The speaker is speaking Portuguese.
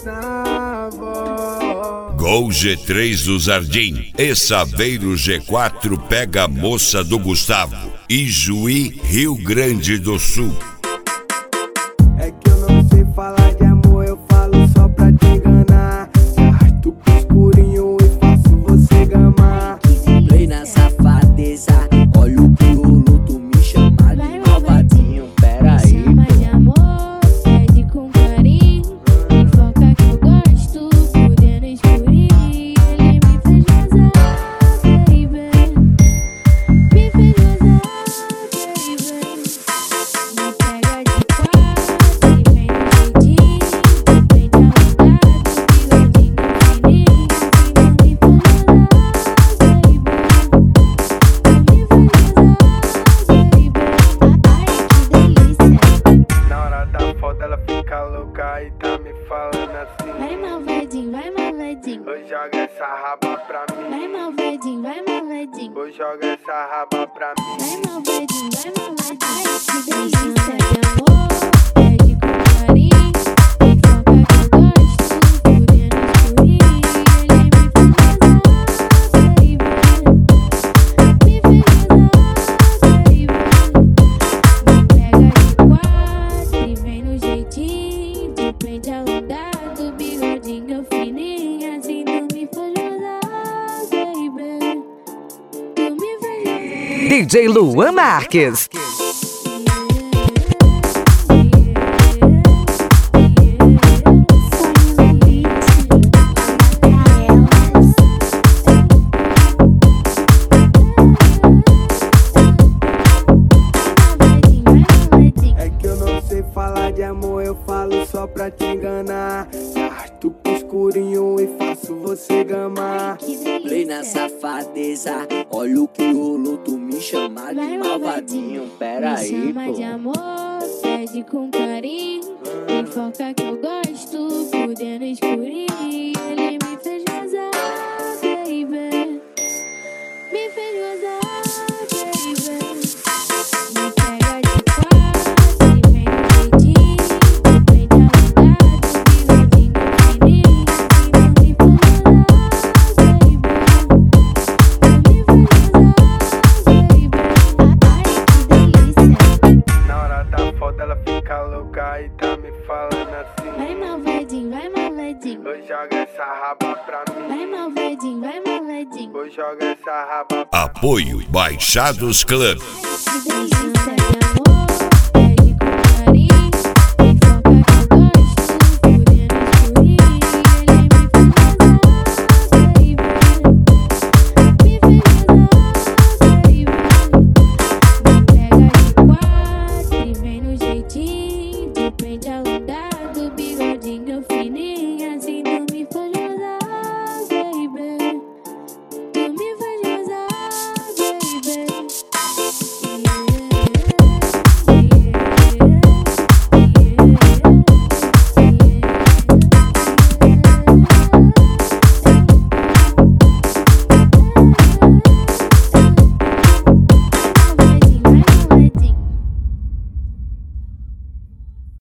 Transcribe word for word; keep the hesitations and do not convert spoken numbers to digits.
Gol G três do Zardim e Saveiro G quatro pega a moça do Gustavo. Ijuí, Rio Grande do Sul. É que eu não sei falar de amor, eu falo só pra te enganar. Arrasto pro escurinho e faço você gamar. Play na safadeza, olha o pulo, tu me chama de malvadinho. Pera aí, chama de amor, pede com carinho. Foca que eu gosto, fudendo escurinho. Ele me fez gozar, baby. Me fez gozar, baby. Me pega de quatro e vem no jeitinho. Vem de alongado, bigodinho fininho. Me fez gozar, baby. Me fez gozar, baby. Ai, que delícia. Na hora da foto ela fica louca e tá me falando assim: Vai malvadinho, vai malvadinho. oi, joga essa raba pra mim. Vai malvadinho, vai malvadinho. Oi, joga essa raba pra mim. Vai malvadinho, vai malvadinho. Ai, que delícia de amor, pede com carinho. E foca que eu gosto, fudendo escurinho. Ele me fez gozar, baby. Me fez gozar, baby. Me pega de quatro e vem no jeitinho. De pente alongado, bigodinho fininho. Assim tu me fez gozar, baby. Tu me fez D J Luan Marques. É que eu não sei falar de amor, eu falo só pra te enganar. Arrasto pro escurinho e faço você gamar. play na safadeza, olha o pulo, tu me chama de malvadinho. Pera Me aí, chama de pô. amor, pede com carinho. Me foca que eu gosto, fudendo escurinho. Ele me fez gozar, baby. Me fez gozar, baby. Me pega de quatro e vem no jeitinho. Vem de alongado, bigodinho fininho. Me fez gozar, baby. Me fez gozar, baby. Ai, que delícia. Na hora da foto ela fica louca e tá me falando assim: Vai malvadinho, vai malvadinho. oi, joga essa raba pra mim. Vai malvadinho, vai malvadinho. Oi, joga essa raba pra mim. Apoio Baixados Club. Que delícia de